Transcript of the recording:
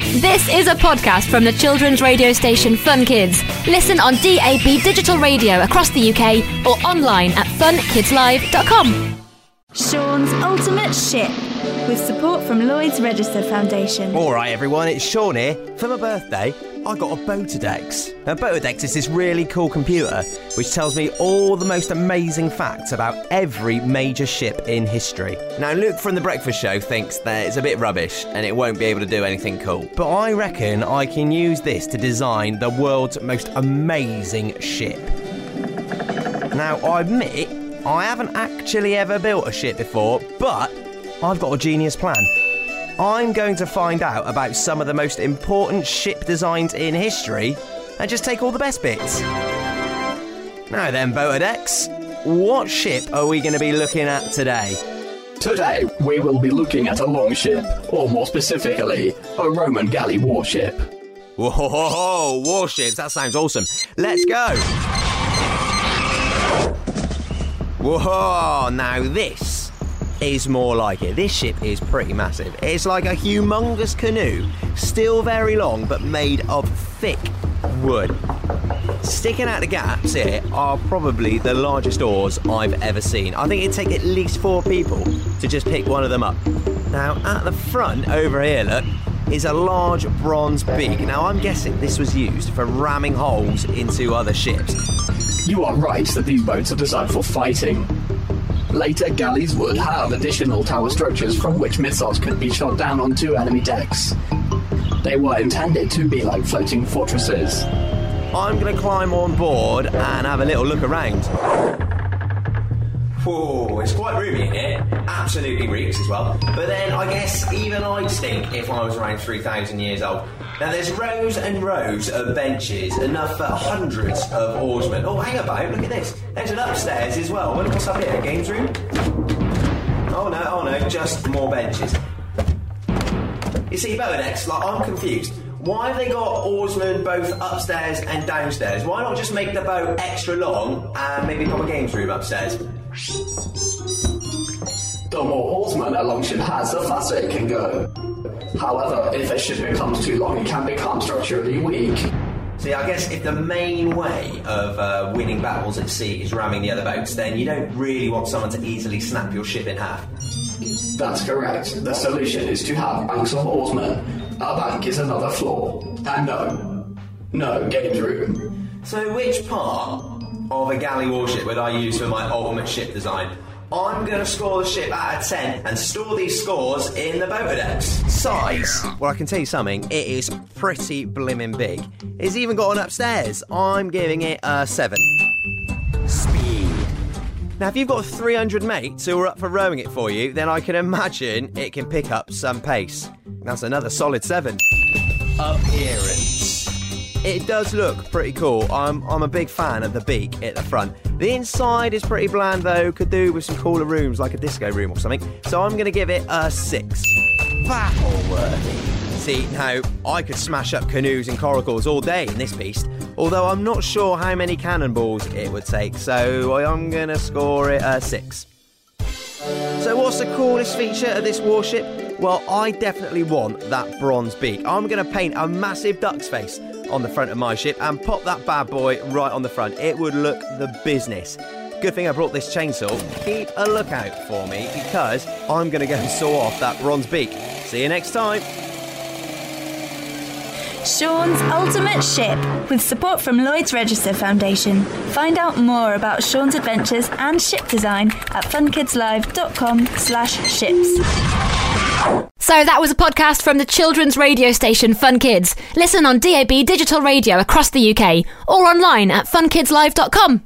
This is a podcast from the children's radio station Fun Kids. Listen on DAB digital radio across the UK or online at funkidslive.com. Sean's Ultimate Ship, with support from Lloyd's Register Foundation. Alright everyone, it's Sean here. For my birthday, I got a Botodex. Now Botodex is this really cool computer which tells me all the most amazing facts about every major ship in history. Now Luke from The Breakfast Show thinks that it's a bit rubbish and it won't be able to do anything cool. But I reckon I can use this to design the world's most amazing ship. Now I admit, I haven't actually ever built a ship before, but I've got a genius plan. I'm going to find out about some of the most important ship designs in history and just take all the best bits. Now then, Botodex, what ship are we going to be looking at today? Today, we will be looking at a longship, or more specifically, a Roman galley warship. Whoa, warships, that sounds awesome. Let's go. Whoa, now this is more like it. This ship is pretty massive. It's like a humongous canoe, still very long, but made of thick wood. Sticking out the gaps here are probably the largest oars I've ever seen. I think it'd take at least 4 people to just pick one of them up. Now, at the front, over here, look, is a large bronze beak. Now, I'm guessing this was used for ramming holes into other ships. You are right that these boats are designed for fighting. Later, galleys would have additional tower structures from which missiles could be shot down onto enemy decks. They were intended to be like floating fortresses. I'm going to climb on board and have a little look around. Whoa, it's quite roomy in here. Absolutely reeks as well. But then I guess even I'd stink if I was around 3,000 years old. Now there's rows and rows of benches, enough for hundreds of oarsmen. Oh, hang about, look at this. There's an upstairs as well. What's up here, a games room? Oh no, just more benches. You see, Botodex, I'm confused. Why have they got oarsmen both upstairs and downstairs? Why not just make the boat extra long and maybe put a games room upstairs? The more oarsmen a longship has, the faster it can go. However, if a ship becomes too long, it can become structurally weak. See, I guess if the main way of winning battles at sea is ramming the other boats, then you don't really want someone to easily snap your ship in half. That's correct. The solution is to have banks of oarsmen. A bank is another floor. And no games room. So which part of a galley warship would I use for my ultimate ship design? I'm going to score the ship out of 10 and store these scores in the Botodex. Size? Well, I can tell you something, it is pretty blimmin' big. It's even got one upstairs. I'm giving it a 7. Speed. Now, if you've got 300 mates who are up for rowing it for you, then I can imagine it can pick up some pace. That's another solid 7. Appearance. It does look pretty cool. I'm a big fan of the beak at the front. The inside is pretty bland though, could do with some cooler rooms like a disco room or something. So I'm going to give it a 6. Battle-worthy. See, now, I could smash up canoes and coracles all day in this beast, although I'm not sure how many cannonballs it would take, so I'm going to score it a 6. So what's the coolest feature of this warship? Well, I definitely want that bronze beak. I'm going to paint a massive duck's face on the front of my ship and pop that bad boy right on the front. It would look the business. Good thing I brought this chainsaw. Keep a lookout for me because I'm going to go and saw off that bronze beak. See you next time. Sean's Ultimate Ship, with support from Lloyd's Register Foundation. Find out more about Sean's adventures and ship design at funkidslive.com/ships. So that was a podcast from the children's radio station Fun Kids. Listen on DAB digital radio across the UK or online at funkidslive.com.